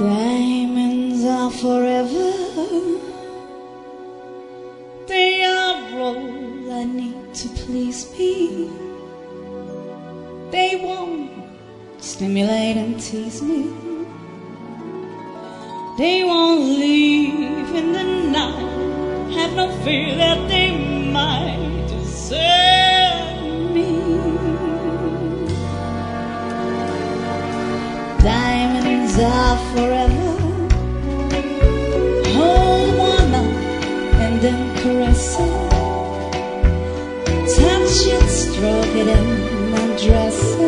Diamonds are forever. They are all I need to please me. They won't stimulate and tease me. They won't leave in the night. Have no fear that they might desert me. Diamonds are forever. Hold one up and then caress it. Touch it, stroke it and undress it.